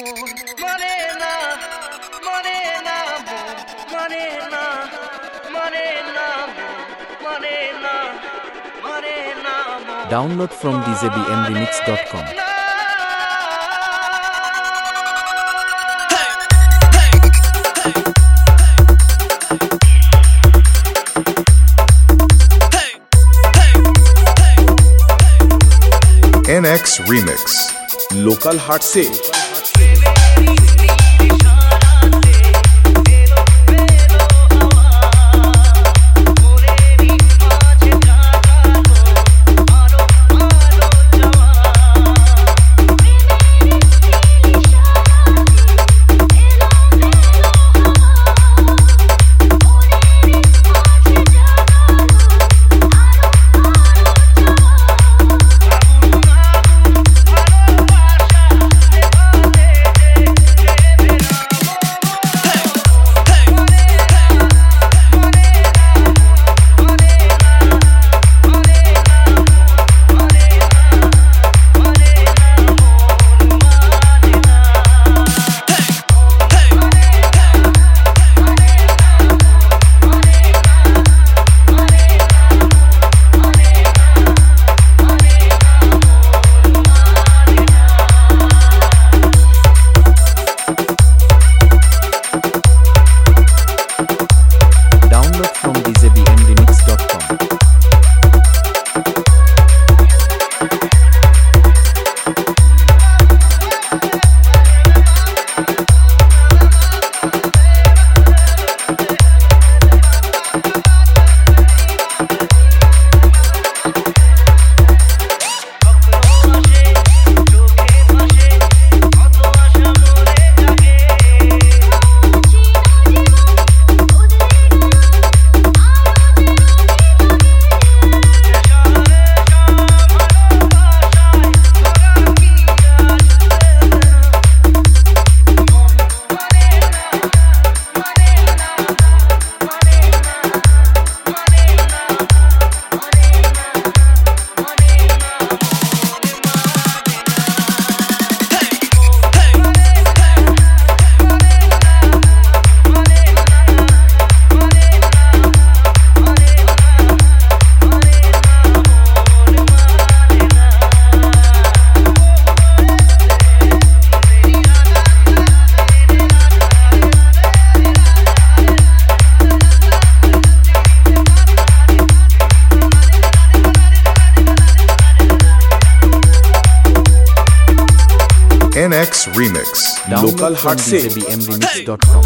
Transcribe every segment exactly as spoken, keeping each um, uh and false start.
Morena, morena, morena, morena, morena, morena. Download from d j b m remix dot com. N X Remix local हाट से N X Remix local हाट से d j b m remix dot com.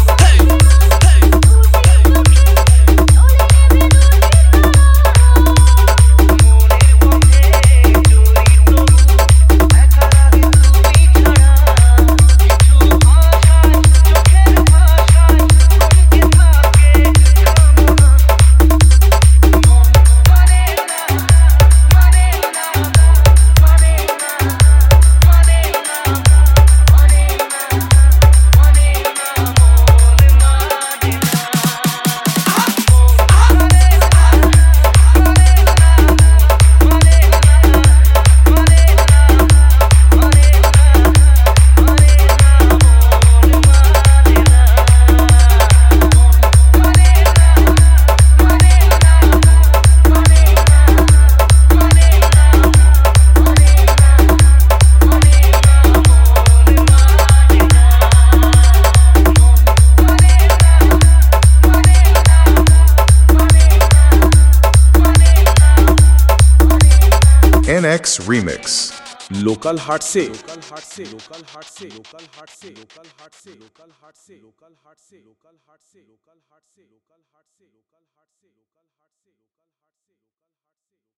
N X Remix local हाट से local हाट से local हाट से लोकल हाट से लोकल हाट से लोकल हाट से लोकल हाट से लोकल हाट से लोकल हाट से लोकल हाट से लोकल हाट से लोकल हाट से लोकल हाट से